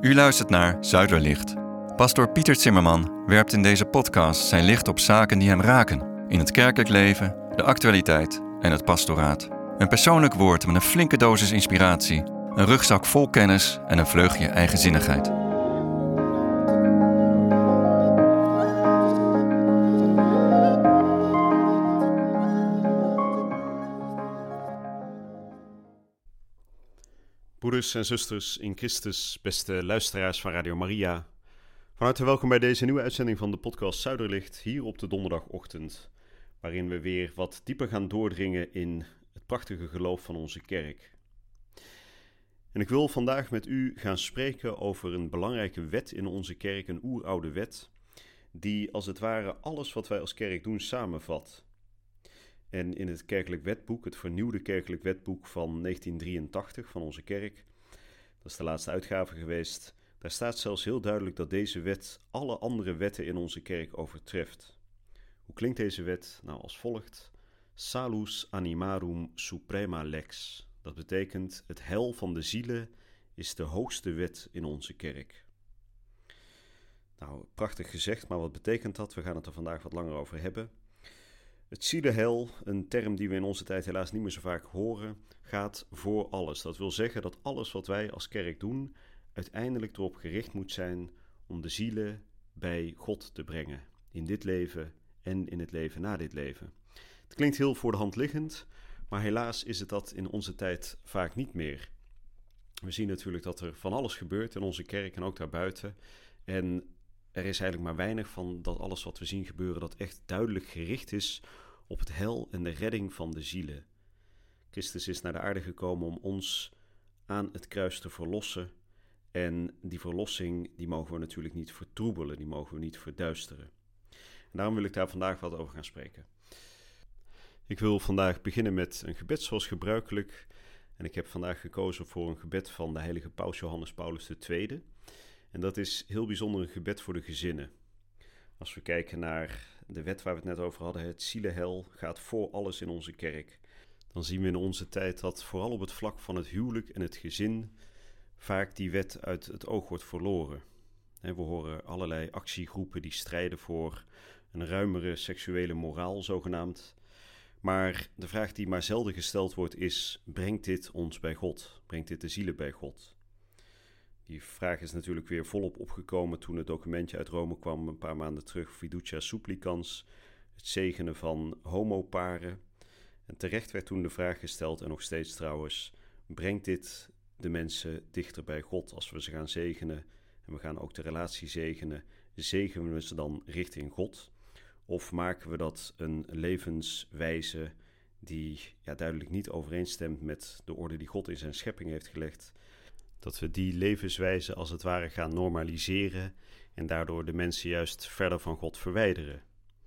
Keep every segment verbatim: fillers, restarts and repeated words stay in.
U luistert naar Zuiderlicht. Pastoor Pieter Zimmerman werpt in deze podcast zijn licht op zaken die hem raken. In het kerkelijk leven, de actualiteit en het pastoraat. Een persoonlijk woord met een flinke dosis inspiratie. Een rugzak vol kennis en een vleugje eigenzinnigheid. Broeders en zusters in Christus, beste luisteraars van Radio Maria. Van harte welkom bij deze nieuwe uitzending van de podcast Zuiderlicht, hier op de donderdagochtend, waarin we weer wat dieper gaan doordringen in het prachtige geloof van onze kerk. En ik wil vandaag met u gaan spreken over een belangrijke wet in onze kerk, een oeroude wet, die als het ware alles wat wij als kerk doen samenvat. En in het kerkelijk wetboek, het vernieuwde kerkelijk wetboek van negentien drieëntachtig van onze kerk, dat is de laatste uitgave geweest, daar staat zelfs heel duidelijk dat deze wet alle andere wetten in onze kerk overtreft. Hoe klinkt deze wet? Nou, als volgt: Salus animarum suprema lex. Dat betekent, het heil van de zielen is de hoogste wet in onze kerk. Nou, prachtig gezegd, maar wat betekent dat? We gaan het er vandaag wat langer over hebben. Het zielenheil, een term die we in onze tijd helaas niet meer zo vaak horen, gaat voor alles. Dat wil zeggen dat alles wat wij als kerk doen, uiteindelijk erop gericht moet zijn om de zielen bij God te brengen. In dit leven en in het leven na dit leven. Het klinkt heel voor de hand liggend, maar helaas is het dat in onze tijd vaak niet meer. We zien natuurlijk dat er van alles gebeurt in onze kerk en ook daarbuiten. En er is eigenlijk maar weinig van dat alles wat we zien gebeuren dat echt duidelijk gericht is op het heil en de redding van de zielen. Christus is naar de aarde gekomen om ons aan het kruis te verlossen. En die verlossing, die mogen we natuurlijk niet vertroebelen, die mogen we niet verduisteren. En daarom wil ik daar vandaag wat over gaan spreken. Ik wil vandaag beginnen met een gebed zoals gebruikelijk. En ik heb vandaag gekozen voor een gebed van de heilige paus Johannes Paulus de Tweede. En dat is heel bijzonder een gebed voor de gezinnen. Als we kijken naar de wet waar we het net over hadden, het zielenheil gaat voor alles in onze kerk. Dan zien we in onze tijd dat vooral op het vlak van het huwelijk en het gezin vaak die wet uit het oog wordt verloren. We horen allerlei actiegroepen die strijden voor een ruimere seksuele moraal zogenaamd. Maar de vraag die maar zelden gesteld wordt is, brengt dit ons bij God? Brengt dit de zielen bij God? Die vraag is natuurlijk weer volop opgekomen toen het documentje uit Rome kwam een paar maanden terug, Fiducia Supplicans, het zegenen van homoparen. En terecht werd toen de vraag gesteld, en nog steeds trouwens, brengt dit de mensen dichter bij God als we ze gaan zegenen? En we gaan ook de relatie zegenen. Zegenen we ze dan richting God? Of maken we dat een levenswijze die ja, duidelijk niet overeenstemt met de orde die God in zijn schepping heeft gelegd? Dat we die levenswijze als het ware gaan normaliseren en daardoor de mensen juist verder van God verwijderen.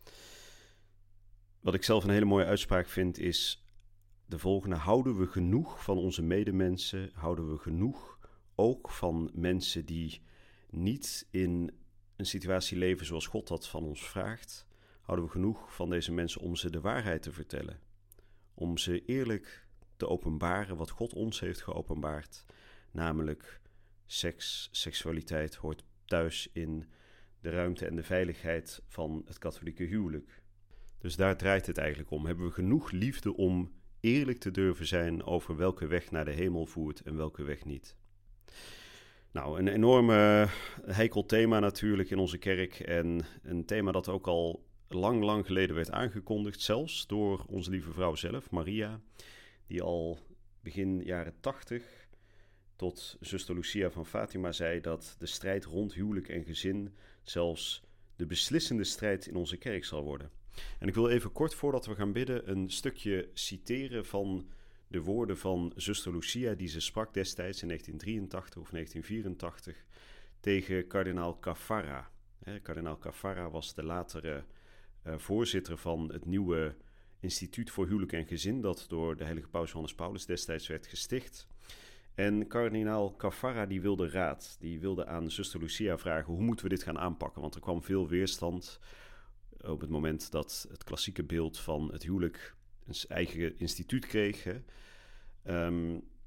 Wat ik zelf een hele mooie uitspraak vind is de volgende: houden we genoeg van onze medemensen, houden we genoeg ook van mensen die niet in een situatie leven zoals God dat van ons vraagt, houden we genoeg van deze mensen om ze de waarheid te vertellen, om ze eerlijk te openbaren wat God ons heeft geopenbaard. Namelijk, seks, seksualiteit hoort thuis in de ruimte en de veiligheid van het katholieke huwelijk. Dus daar draait het eigenlijk om. Hebben we genoeg liefde om eerlijk te durven zijn over welke weg naar de hemel voert en welke weg niet? Nou, een enorm heikel thema natuurlijk in onze kerk. En een thema dat ook al lang, lang geleden werd aangekondigd, zelfs door onze lieve vrouw zelf, Maria, die al begin jaren tachtig tot zuster Lucia van Fatima zei dat de strijd rond huwelijk en gezin zelfs de beslissende strijd in onze kerk zal worden. En ik wil even kort voordat we gaan bidden een stukje citeren van de woorden van zuster Lucia die ze sprak destijds in negentien drieëntachtig of negentien vierentachtig tegen kardinaal Caffarra. Kardinaal Caffarra was de latere uh, voorzitter van het nieuwe Instituut voor Huwelijk en Gezin dat door de heilige paus Johannes Paulus destijds werd gesticht. En kardinaal Caffarra die wilde raad, die wilde aan zuster Lucia vragen hoe moeten we dit gaan aanpakken, want er kwam veel weerstand op het moment dat het klassieke beeld van het huwelijk een eigen instituut kreeg. Hè. Um,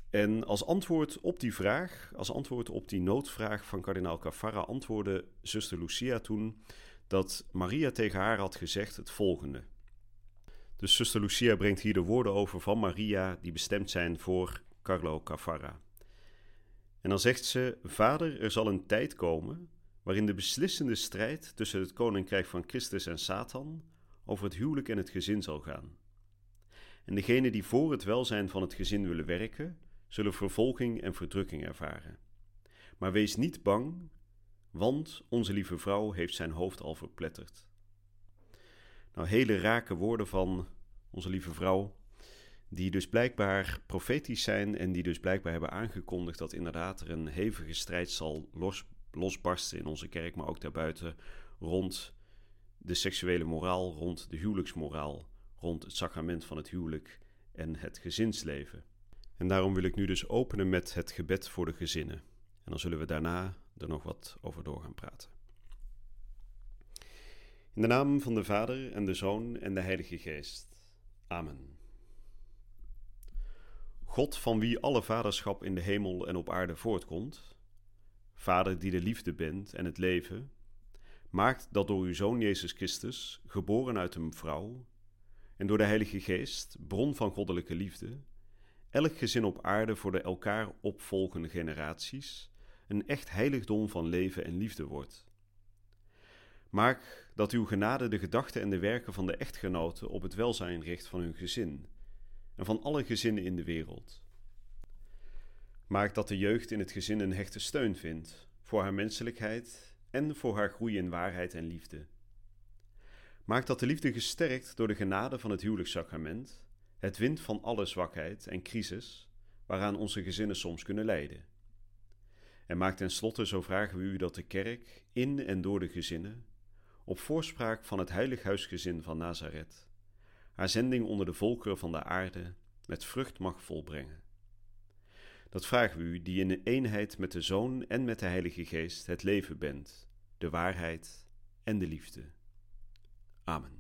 En als antwoord op die vraag, als antwoord op die noodvraag van kardinaal Caffarra, antwoordde zuster Lucia toen dat Maria tegen haar had gezegd het volgende. Dus zuster Lucia brengt hier de woorden over van Maria die bestemd zijn voor Carlo Caffarra. En dan zegt ze: Vader, er zal een tijd komen waarin de beslissende strijd tussen het koninkrijk van Christus en Satan over het huwelijk en het gezin zal gaan. En degenen die voor het welzijn van het gezin willen werken, zullen vervolging en verdrukking ervaren. Maar wees niet bang, want onze lieve vrouw heeft zijn hoofd al verpletterd. Nou, hele rake woorden van onze lieve vrouw, die dus blijkbaar profetisch zijn en die dus blijkbaar hebben aangekondigd dat inderdaad er een hevige strijd zal los, losbarsten in onze kerk, maar ook daarbuiten, rond de seksuele moraal, rond de huwelijksmoraal, rond het sacrament van het huwelijk en het gezinsleven. En daarom wil ik nu dus openen met het gebed voor de gezinnen. En dan zullen we daarna er nog wat over door gaan praten. In de naam van de Vader en de Zoon en de Heilige Geest. Amen. God, van wie alle vaderschap in de hemel en op aarde voortkomt, Vader die de liefde bent en het leven, maakt dat door uw Zoon Jezus Christus, geboren uit een vrouw, en door de Heilige Geest, bron van goddelijke liefde, elk gezin op aarde voor de elkaar opvolgende generaties een echt heiligdom van leven en liefde wordt. Maak dat uw genade de gedachten en de werken van de echtgenoten op het welzijn richt van hun gezin en van alle gezinnen in de wereld. Maak dat de jeugd in het gezin een hechte steun vindt voor haar menselijkheid en voor haar groei in waarheid en liefde. Maak dat de liefde gesterkt door de genade van het huwelijkssacrament het wint van alle zwakheid en crisis waaraan onze gezinnen soms kunnen lijden. En maak tenslotte, zo vragen we u, dat de kerk in en door de gezinnen, op voorspraak van het heilig huisgezin van Nazareth, haar zending onder de volkeren van de aarde met vrucht mag volbrengen. Dat vragen we u, die in eenheid met de Zoon en met de Heilige Geest het leven bent, de waarheid en de liefde. Amen.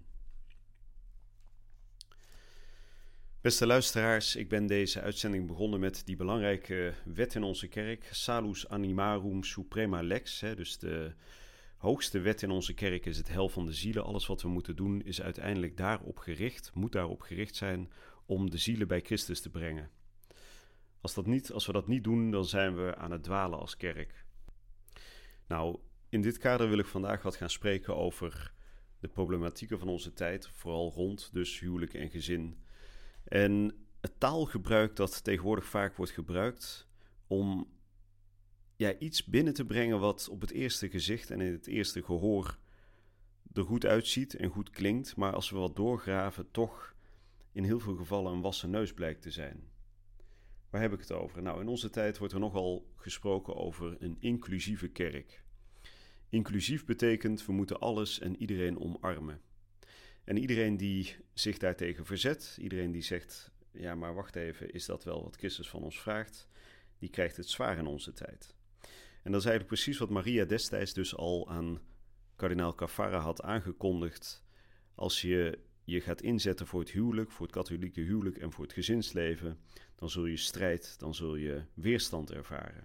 Beste luisteraars, ik ben deze uitzending begonnen met die belangrijke wet in onze kerk, Salus Animarum Suprema Lex, hè, dus de hoogste wet in onze kerk is het heil van de zielen. Alles wat we moeten doen is uiteindelijk daarop gericht, moet daarop gericht zijn om de zielen bij Christus te brengen. Als, dat niet, als we dat niet doen, dan zijn we aan het dwalen als kerk. Nou, in dit kader wil ik vandaag wat gaan spreken over de problematieken van onze tijd, vooral rond dus huwelijk en gezin. En het taalgebruik dat tegenwoordig vaak wordt gebruikt om ja, iets binnen te brengen wat op het eerste gezicht en in het eerste gehoor er goed uitziet en goed klinkt, maar als we wat doorgraven toch in heel veel gevallen een wassen neus blijkt te zijn. Waar heb ik het over? Nou, in onze tijd wordt er nogal gesproken over een inclusieve kerk. Inclusief betekent we moeten alles en iedereen omarmen. En iedereen die zich daartegen verzet, iedereen die zegt, ja maar wacht even, is dat wel wat Christus van ons vraagt, die krijgt het zwaar in onze tijd. En dat is eigenlijk precies wat Maria destijds dus al aan kardinaal Caffarra had aangekondigd. Als je je gaat inzetten voor het huwelijk, voor het katholieke huwelijk en voor het gezinsleven, dan zul je strijd, dan zul je weerstand ervaren.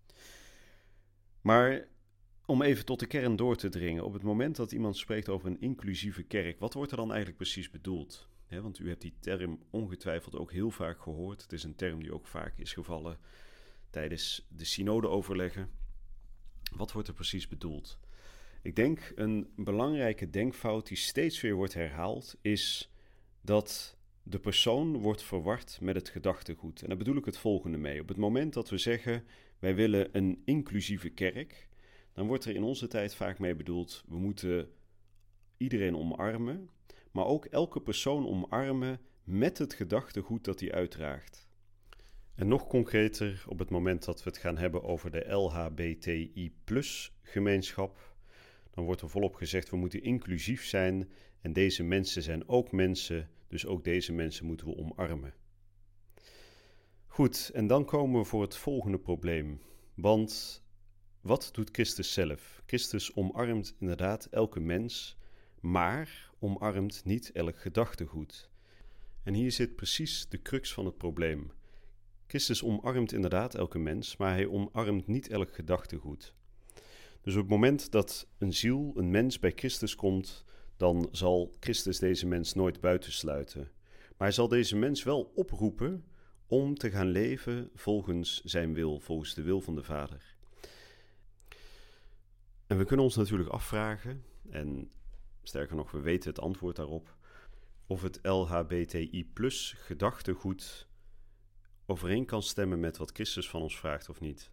Maar om even tot de kern door te dringen, op het moment dat iemand spreekt over een inclusieve kerk, wat wordt er dan eigenlijk precies bedoeld? He, want u hebt die term ongetwijfeld ook heel vaak gehoord. Het is een term die ook vaak is gevallen tijdens de synodeoverleggen. Wat wordt er precies bedoeld? Ik denk een belangrijke denkfout die steeds weer wordt herhaald, is dat de persoon wordt verward met het gedachtegoed. En daar bedoel ik het volgende mee. Op het moment dat we zeggen, wij willen een inclusieve kerk, dan wordt er in onze tijd vaak mee bedoeld, we moeten iedereen omarmen, maar ook elke persoon omarmen met het gedachtegoed dat hij uitdraagt. En nog concreter, op het moment dat we het gaan hebben over de L H B T I plus gemeenschap, dan wordt er volop gezegd, we moeten inclusief zijn en deze mensen zijn ook mensen, dus ook deze mensen moeten we omarmen. Goed, en dan komen we voor het volgende probleem, want wat doet Christus zelf? Christus omarmt inderdaad elke mens, maar omarmt niet elk gedachtegoed. En hier zit precies de crux van het probleem. Christus omarmt inderdaad elke mens, maar hij omarmt niet elk gedachtegoed. Dus op het moment dat een ziel, een mens bij Christus komt, dan zal Christus deze mens nooit buitensluiten. Maar hij zal deze mens wel oproepen om te gaan leven volgens zijn wil, volgens de wil van de Vader. En we kunnen ons natuurlijk afvragen, en sterker nog, we weten het antwoord daarop, of het L H B T I plus gedachtegoed overeen kan stemmen met wat Christus van ons vraagt of niet.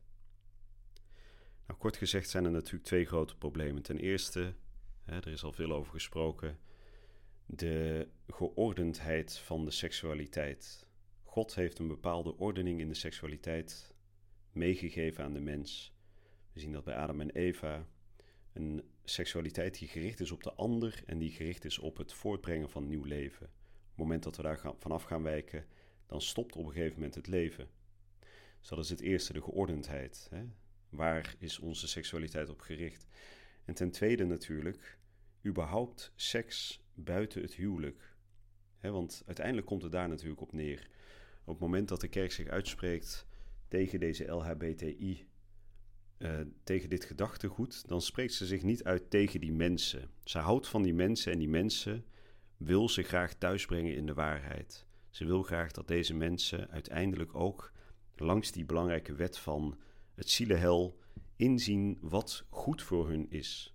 Nou, kort gezegd zijn er natuurlijk twee grote problemen. Ten eerste, hè, er is al veel over gesproken, de geordendheid van de seksualiteit. God heeft een bepaalde ordening in de seksualiteit meegegeven aan de mens. We zien dat bij Adam en Eva. Een seksualiteit die gericht is op de ander en die gericht is op het voortbrengen van nieuw leven. Op het moment dat we daar gaan, vanaf gaan wijken, dan stopt op een gegeven moment het leven. Dus dat is het eerste, de geordendheid. Hè? Waar is onze seksualiteit op gericht? En ten tweede natuurlijk, überhaupt seks buiten het huwelijk. Hè, want uiteindelijk komt het daar natuurlijk op neer. Op het moment dat de kerk zich uitspreekt tegen deze L H B T I, uh, tegen dit gedachtegoed, dan spreekt ze zich niet uit tegen die mensen. Ze houdt van die mensen en die mensen wil ze graag thuisbrengen in de waarheid. Ze wil graag dat deze mensen uiteindelijk ook langs die belangrijke wet van het zielenheil inzien wat goed voor hun is.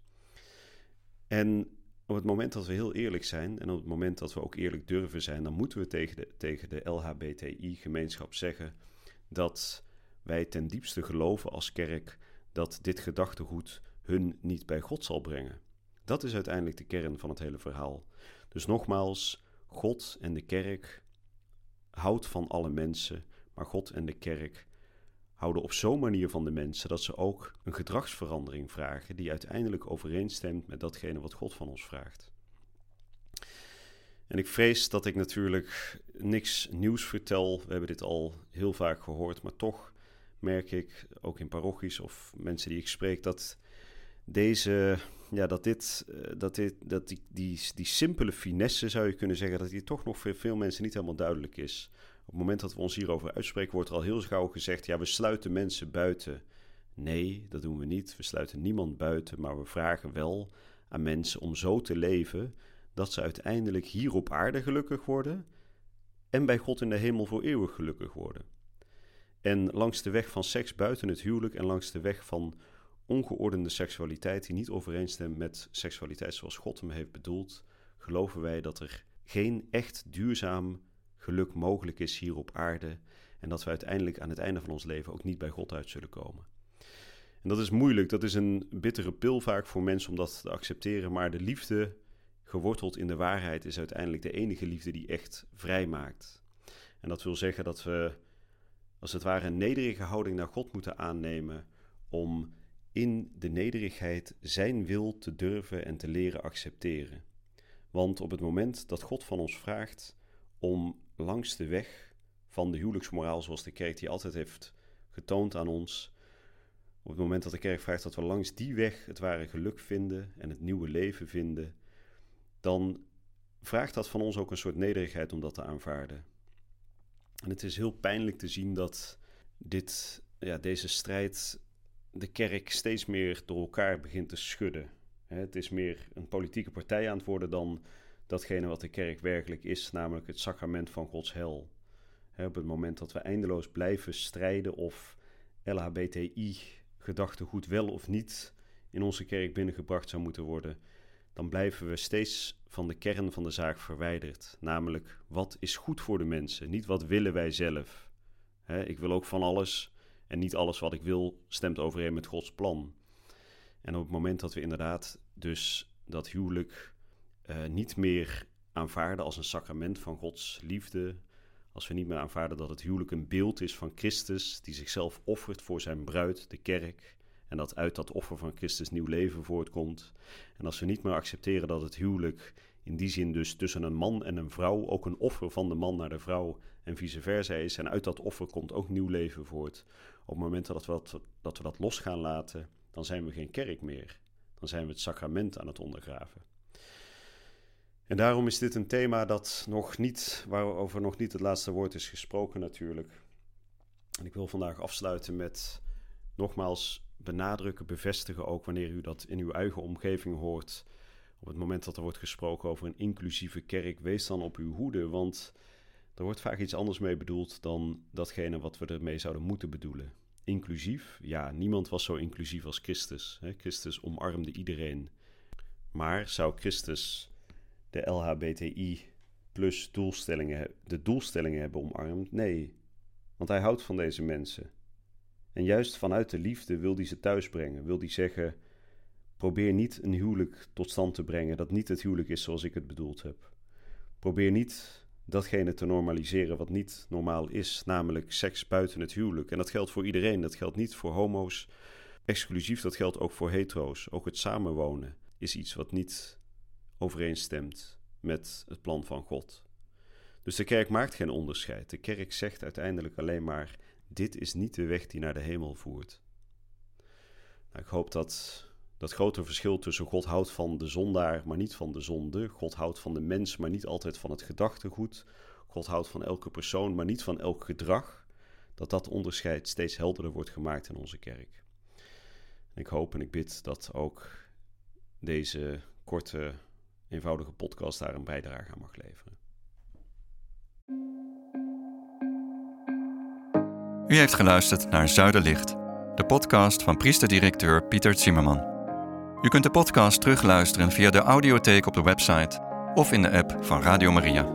En op het moment dat we heel eerlijk zijn en op het moment dat we ook eerlijk durven zijn, dan moeten we tegen de, tegen de L H B T I-gemeenschap zeggen dat wij ten diepste geloven als kerk dat dit gedachtegoed hun niet bij God zal brengen. Dat is uiteindelijk de kern van het hele verhaal. Dus nogmaals, God en de kerk houdt van alle mensen, maar God en de kerk houden op zo'n manier van de mensen dat ze ook een gedragsverandering vragen die uiteindelijk overeenstemt met datgene wat God van ons vraagt. En ik vrees dat ik natuurlijk niks nieuws vertel. We hebben dit al heel vaak gehoord, maar toch merk ik, ook in parochies of mensen die ik spreek, dat deze, ja, dat dit, dat dit, dat die, die, die simpele finesse, zou je kunnen zeggen, dat die toch nog voor veel mensen niet helemaal duidelijk is. Op het moment dat we ons hierover uitspreken, wordt er al heel gauw gezegd, ja, we sluiten mensen buiten. Nee, dat doen we niet. We sluiten niemand buiten, maar we vragen wel aan mensen om zo te leven dat ze uiteindelijk hier op aarde gelukkig worden en bij God in de hemel voor eeuwig gelukkig worden. En langs de weg van seks buiten het huwelijk en langs de weg van ongeordende seksualiteit die niet overeenstemt met seksualiteit zoals God hem heeft bedoeld, geloven wij dat er geen echt duurzaam geluk mogelijk is hier op aarde en dat we uiteindelijk aan het einde van ons leven ook niet bij God uit zullen komen. En dat is moeilijk, dat is een bittere pil vaak voor mensen om dat te accepteren, maar de liefde geworteld in de waarheid is uiteindelijk de enige liefde die echt vrij maakt. En dat wil zeggen dat we als het ware een nederige houding naar God moeten aannemen om in de nederigheid zijn wil te durven en te leren accepteren. Want op het moment dat God van ons vraagt om langs de weg van de huwelijksmoraal, zoals de kerk die altijd heeft getoond aan ons, op het moment dat de kerk vraagt dat we langs die weg het ware geluk vinden en het nieuwe leven vinden, dan vraagt dat van ons ook een soort nederigheid om dat te aanvaarden. En het is heel pijnlijk te zien dat dit, ja, deze strijd de kerk steeds meer door elkaar begint te schudden. Het is meer een politieke partij aan het worden dan datgene wat de kerk werkelijk is, namelijk het sacrament van Gods heil. Op het moment dat we eindeloos blijven strijden of L H B T I-gedachtegoed wel of niet in onze kerk binnengebracht zou moeten worden, dan blijven we steeds van de kern van de zaak verwijderd. Namelijk, wat is goed voor de mensen, niet wat willen wij zelf. He, ik wil ook van alles en niet alles wat ik wil stemt overeen met Gods plan. En op het moment dat we inderdaad dus dat huwelijk uh, niet meer aanvaarden als een sacrament van Gods liefde, als we niet meer aanvaarden dat het huwelijk een beeld is van Christus die zichzelf offert voor zijn bruid, de kerk, en dat uit dat offer van Christus nieuw leven voortkomt. En als we niet meer accepteren dat het huwelijk in die zin dus tussen een man en een vrouw ook een offer van de man naar de vrouw en vice versa is, en uit dat offer komt ook nieuw leven voort. Op het moment dat we dat, dat, we dat los gaan laten, dan zijn we geen kerk meer. Dan zijn we het sacrament aan het ondergraven. En daarom is dit een thema dat nog niet, waarover nog niet het laatste woord is gesproken natuurlijk. En ik wil vandaag afsluiten met nogmaals benadrukken, bevestigen ook wanneer u dat in uw eigen omgeving hoort. Op het moment dat er wordt gesproken over een inclusieve kerk, wees dan op uw hoede, want er wordt vaak iets anders mee bedoeld dan datgene wat we ermee zouden moeten bedoelen. Inclusief? Ja, niemand was zo inclusief als Christus. Hè? Christus omarmde iedereen. Maar zou Christus de L H B T I plus doelstellingen, de doelstellingen hebben omarmd? Nee, want hij houdt van deze mensen. En juist vanuit de liefde wil hij ze thuisbrengen. Wil hij zeggen, probeer niet een huwelijk tot stand te brengen dat niet het huwelijk is zoals ik het bedoeld heb. Probeer niet datgene te normaliseren wat niet normaal is, namelijk seks buiten het huwelijk. En dat geldt voor iedereen, dat geldt niet voor homo's exclusief, dat geldt ook voor hetero's. Ook het samenwonen is iets wat niet overeenstemt met het plan van God. Dus de kerk maakt geen onderscheid. De kerk zegt uiteindelijk alleen maar, dit is niet de weg die naar de hemel voert. Nou, ik hoop dat dat grote verschil tussen God houdt van de zondaar, maar niet van de zonde. God houdt van de mens, maar niet altijd van het gedachtegoed. God houdt van elke persoon, maar niet van elk gedrag. Dat dat onderscheid steeds helderder wordt gemaakt in onze kerk. En ik hoop en ik bid dat ook deze korte, eenvoudige podcast daar een bijdrage aan mag leveren. U heeft geluisterd naar Zuiderlicht, de podcast van priester-directeur Pieter Zimmerman. U kunt de podcast terugluisteren via de audiotheek op de website of in de app van Radio Maria.